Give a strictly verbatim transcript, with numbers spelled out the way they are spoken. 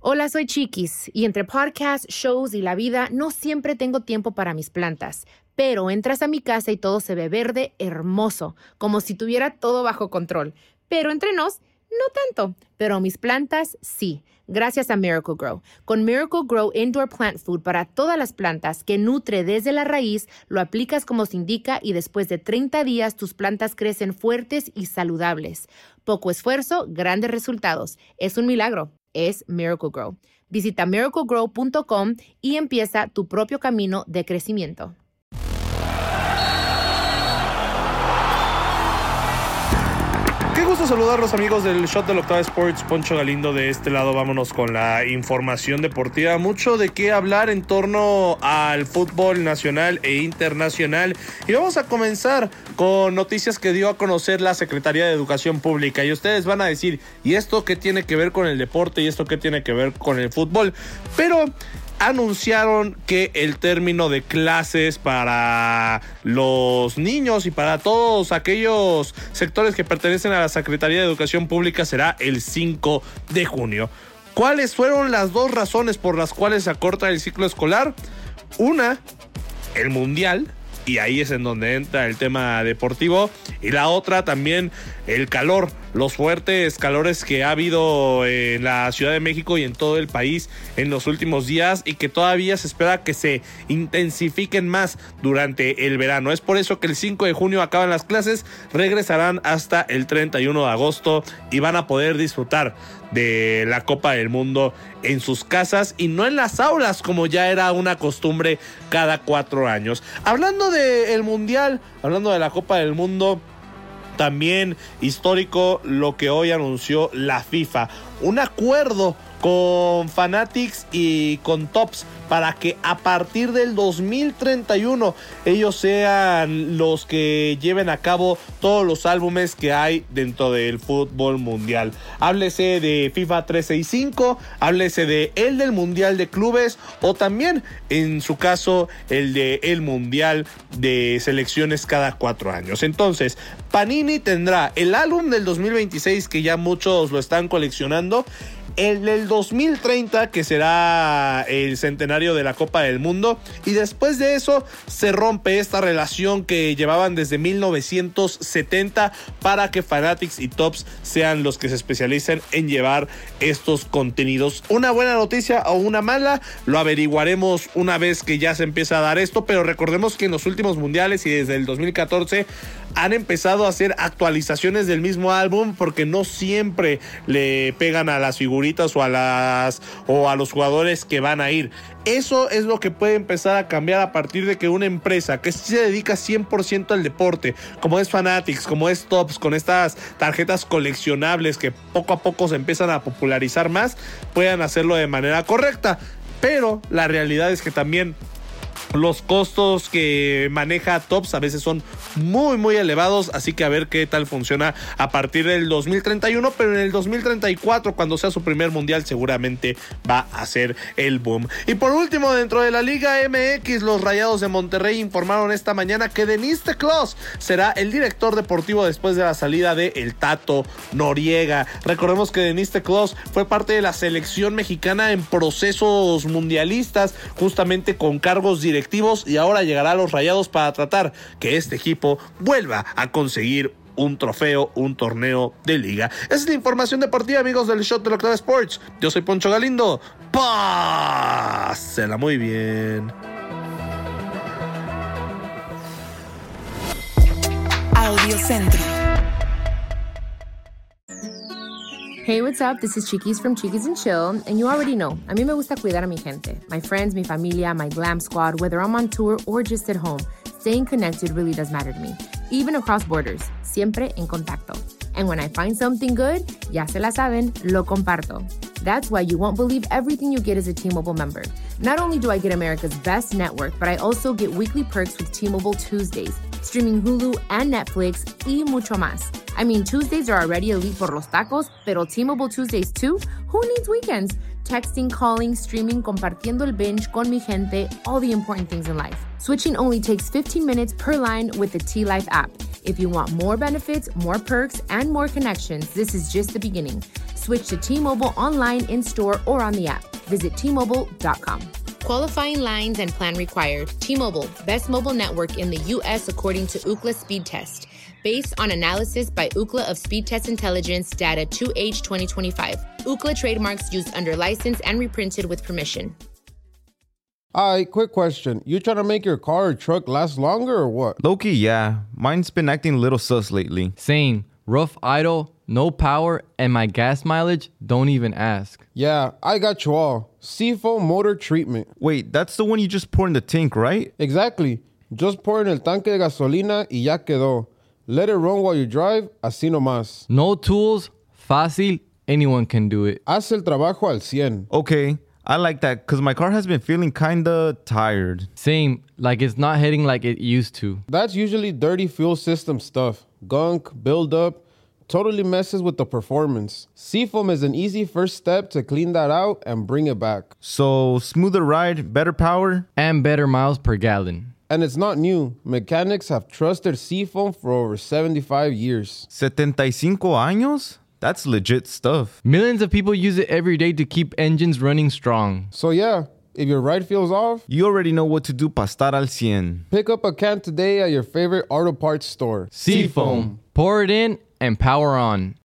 Hola, soy Chiquis y entre podcasts, shows y la vida no siempre tengo tiempo para mis plantas. Pero entras a mi casa y todo se ve verde, hermoso, como si tuviera todo bajo control. Pero entre nos, no tanto. Pero mis plantas, sí. Gracias a Miracle-Gro. Con Miracle-Gro Indoor Plant Food para todas las plantas que nutre desde la raíz, lo aplicas como se indica y después de treinta días tus plantas crecen fuertes y saludables. Poco esfuerzo, grandes resultados. Es un milagro. Es Miracle-Gro. Visita miracle grow punto com y empieza tu propio camino de crecimiento. Qué gusto saludarlos, amigos del Shot del Octava Sports. Poncho Galindo de este lado. Vámonos con la información deportiva. Mucho de qué hablar en torno al fútbol nacional e internacional. Y vamos a comenzar con noticias que dio a conocer la Secretaría de Educación Pública. Y ustedes van a decir, ¿y esto qué tiene que ver con el deporte? ¿Y esto qué tiene que ver con el fútbol? Pero anunciaron que el término de clases para los niños y para todos aquellos sectores que pertenecen a la Secretaría de Educación Pública será el cinco de junio. ¿Cuáles fueron las dos razones por las cuales se acorta el ciclo escolar? Una, el Mundial, y ahí es en donde entra el tema deportivo, y la otra también el calor, los fuertes calores que ha habido en la Ciudad de México y en todo el país en los últimos días y que todavía se espera que se intensifiquen más durante el verano. Es por eso que el cinco de junio acaban las clases, regresarán hasta el treinta y uno de agosto y van a poder disfrutar de la Copa del Mundo en sus casas y no en las aulas como ya era una costumbre cada cuatro años. Hablando del Mundial, hablando de la Copa del Mundo, también histórico lo que hoy anunció la FIFA, un acuerdo con Fanatics y con Tops para que a partir del dos mil treinta y uno ellos sean los que lleven a cabo todos los álbumes que hay dentro del fútbol mundial. Háblese de FIFA trescientos sesenta y cinco, háblese de el del Mundial de Clubes o también en su caso el de el Mundial de Selecciones cada cuatro años. Entonces, Panini tendrá el álbum del dos mil veintiséis que ya muchos lo están coleccionando, el del dos mil treinta que será el centenario de la Copa del Mundo, y después de eso se rompe esta relación que llevaban desde mil novecientos setenta para que Fanatics y Tops sean los que se especialicen en llevar estos contenidos. Una buena noticia o una mala, lo averiguaremos una vez que ya se empieza a dar esto, pero recordemos que en los últimos mundiales y desde el dos mil catorce han empezado a hacer actualizaciones del mismo álbum porque no siempre le pegan a las figuritas o a las o a los jugadores que van a ir. Eso es lo que puede empezar a cambiar a partir de que una empresa que sí se dedica cien por ciento al deporte, como es Fanatics, como es Tops, con estas tarjetas coleccionables que poco a poco se empiezan a popularizar más, puedan hacerlo de manera correcta. Pero la realidad es que también los costos que maneja Tops a veces son muy muy elevados, así que a ver qué tal funciona a partir del dos mil treinta y uno, pero en el dos mil treinta y cuatro, cuando sea su primer mundial, seguramente va a ser el boom. Y por último, dentro de la Liga M X, los Rayados de Monterrey informaron esta mañana que Denis Teclós será el director deportivo después de la salida de el Tato Noriega. Recordemos que Denis Teclós fue parte de la selección mexicana en procesos mundialistas, justamente con cargos directivos, y ahora llegará a los Rayados para tratar que este equipo vuelva a conseguir un trofeo, un torneo de liga. Esa es la información deportiva, amigos del Shot del Octava Sports. Yo soy Poncho Galindo. Pásela muy bien. Audio Centro. Hey, what's up? This is Chiquis from Chiquis and Chill, and you already know, a mí me gusta cuidar a mi gente, my friends, mi familia, my glam squad, whether I'm on tour or just at home. Staying connected really does matter to me, even across borders, siempre en contacto. And when I find something good, ya se la saben, lo comparto. That's why you won't believe everything you get as a T-Mobile member. Not only do I get America's best network, but I also get weekly perks with T-Mobile Tuesdays, streaming Hulu and Netflix, y mucho más. I mean, Tuesdays are already elite por los tacos, pero T-Mobile Tuesdays too? Who needs weekends? Texting, calling, streaming, compartiendo el binge con mi gente, all the important things in life. Switching only takes fifteen minutes per line with the T-Life app. If you want more benefits, more perks, and more connections, this is just the beginning. Switch to T-Mobile online, in-store, or on the app. Visit T Mobile dot com. Qualifying lines and plan required. T-Mobile, best mobile network in the U S according to Ookla Speed Test. Based on analysis by Ookla of Speed Test Intelligence data two H twenty twenty-five. Ookla trademarks used under license and reprinted with permission. Alright, quick question. You trying to make your car or truck last longer or what? Low-key, yeah. Mine's been acting a little sus lately. Same. Rough idle, no power, and my gas mileage, don't even ask. Yeah, I got you all. Seafoam motor treatment. Wait, that's the one you just pour in the tank, right? Exactly. Just pour in el tanque de gasolina y ya quedó. Let it run while you drive, así nomás. No tools, fácil, anyone can do it. Haz el trabajo al cien. Okay, I like that because my car has been feeling kinda tired. Same, like it's not hitting like it used to. That's usually dirty fuel system stuff. Gunk, buildup, totally messes with the performance. Seafoam is an easy first step to clean that out and bring it back. So, smoother ride, better power? And better miles per gallon. And it's not new. Mechanics have trusted Seafoam for over seventy-five years. setenta y cinco años? That's legit stuff. Millions of people use it every day to keep engines running strong. So yeah, if your ride feels off, you already know what to do para estar al cien. Pick up a can today at your favorite auto parts store. Seafoam. Pour it in and power on.